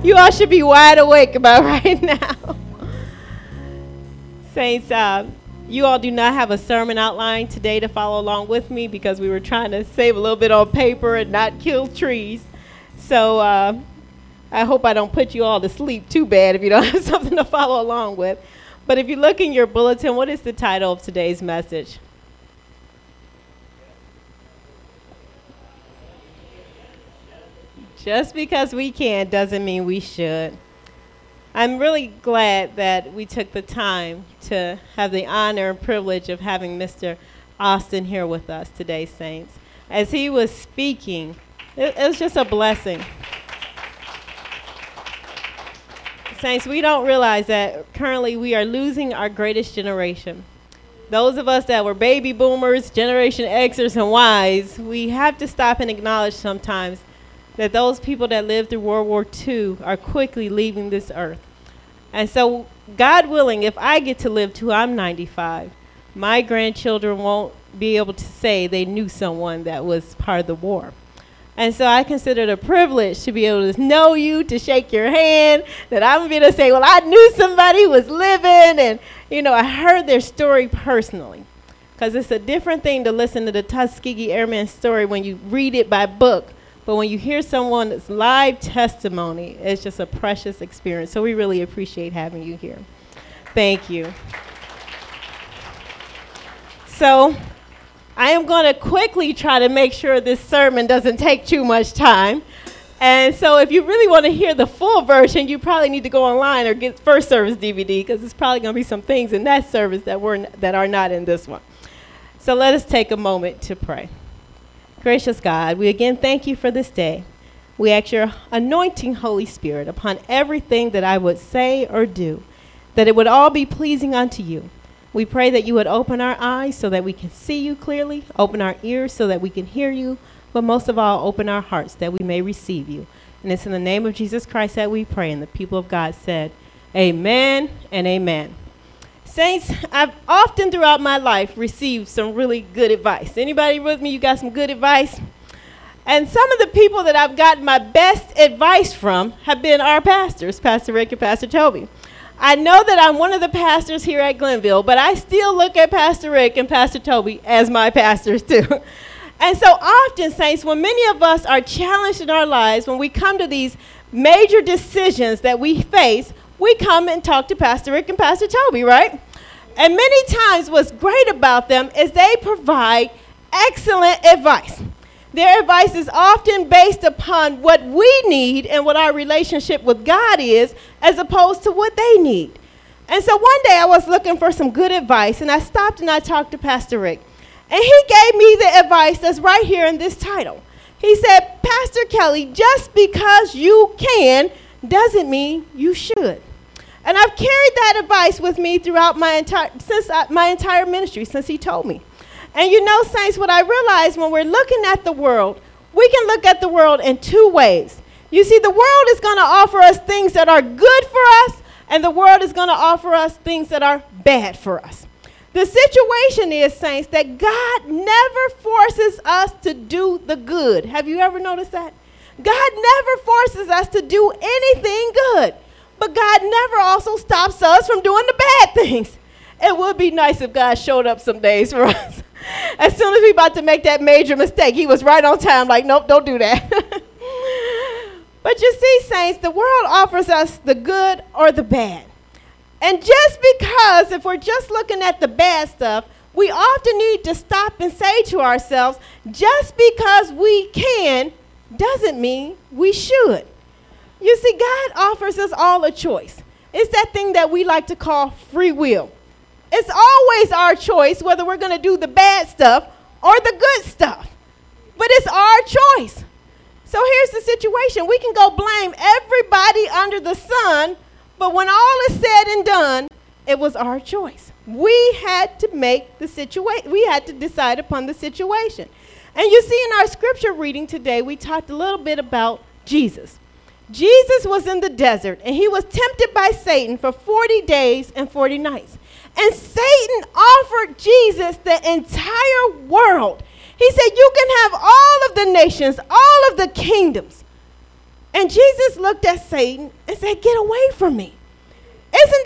You all should be wide awake about right now. Saints, you all do not have a sermon outline today to follow along with me because we were trying to save a little bit on paper and not kill trees. So I hope I don't put you all to sleep too bad if you don't have something to follow along with. But if you look in your bulletin, what is the title of today's message? Just because we can doesn't mean we should. I'm really glad that we took the time to have the honor and privilege of having Mr. Austin here with us today, Saints. As he was speaking, it was just a blessing. Saints, we don't realize that currently we are losing our greatest generation. Those of us that were baby boomers, Generation Xers and Ys, we have to stop and acknowledge sometimes that those people that lived through World War II are quickly leaving this earth. And so, God willing, if I get to live till I'm 95, my grandchildren won't be able to say they knew someone that was part of the war. And so I consider it a privilege to be able to know you, to shake your hand, that I'm going to say, well, I knew somebody who was living, and, you know, I heard their story personally. Because it's a different thing to listen to the Tuskegee Airman story when you read it by book. But when you hear someone's live testimony, it's just a precious experience. So we really appreciate having you here. Thank you. So I am going to quickly try to make sure this sermon doesn't take too much time. And so if you really want to hear the full version, you probably need to go online or get First Service DVD, because there's probably going to be some things in that service that are not in this one. So let us take a moment to pray. Gracious God, we again thank you for this day. We ask your anointing Holy Spirit upon everything that I would say or do, that it would all be pleasing unto you. We pray that you would open our eyes so that we can see you clearly, open our ears so that we can hear you, but most of all, open our hearts that we may receive you. And it's in the name of Jesus Christ that we pray, and the people of God said, amen and amen. Saints, I've often throughout my life received some really good advice. Anybody with me? You got some good advice? And some of the people that I've gotten my best advice from have been our pastors, Pastor Rick and Pastor Toby. I know that I'm one of the pastors here at Glenville, but I still look at Pastor Rick and Pastor Toby as my pastors too. And so often, Saints, when many of us are challenged in our lives, when we come to these major decisions that we face, we come and talk to Pastor Rick and Pastor Toby, right? And many times what's great about them is they provide excellent advice. Their advice is often based upon what we need and what our relationship with God is, as opposed to what they need. And so one day I was looking for some good advice, and I stopped and I talked to Pastor Rick. And he gave me the advice that's right here in this title. He said, Pastor Kelly, just because you can doesn't mean you should. And I've carried that advice with me throughout my entire ministry since he told me. And you know, Saints, what I realized when we're looking at the world, we can look at the world in two ways. You see, the world is going to offer us things that are good for us, and the world is going to offer us things that are bad for us. The situation is, Saints, that God never forces us to do the good. Have you ever noticed that? God never forces us to do anything good. But God never also stops us from doing the bad things. It would be nice if God showed up some days for us. As soon as we about to make that major mistake, he was right on time, like, nope, don't do that. But you see, Saints, the world offers us the good or the bad. And just because if we're just looking at the bad stuff, we often need to stop and say to ourselves, just because we can doesn't mean we should. You see, God offers us all a choice. It's that thing that we like to call free will. It's always our choice whether we're going to do the bad stuff or the good stuff. But it's our choice. So here's the situation. We can go blame everybody under the sun, but when all is said and done, it was our choice. We had to make the situation. We had to decide upon the situation. And you see, in our scripture reading today, we talked a little bit about Jesus. Jesus was in the desert, and he was tempted by Satan for 40 days and 40 nights. And Satan offered Jesus the entire world. He said, you can have all of the nations, all of the kingdoms, And Jesus looked at Satan and said, get away from me.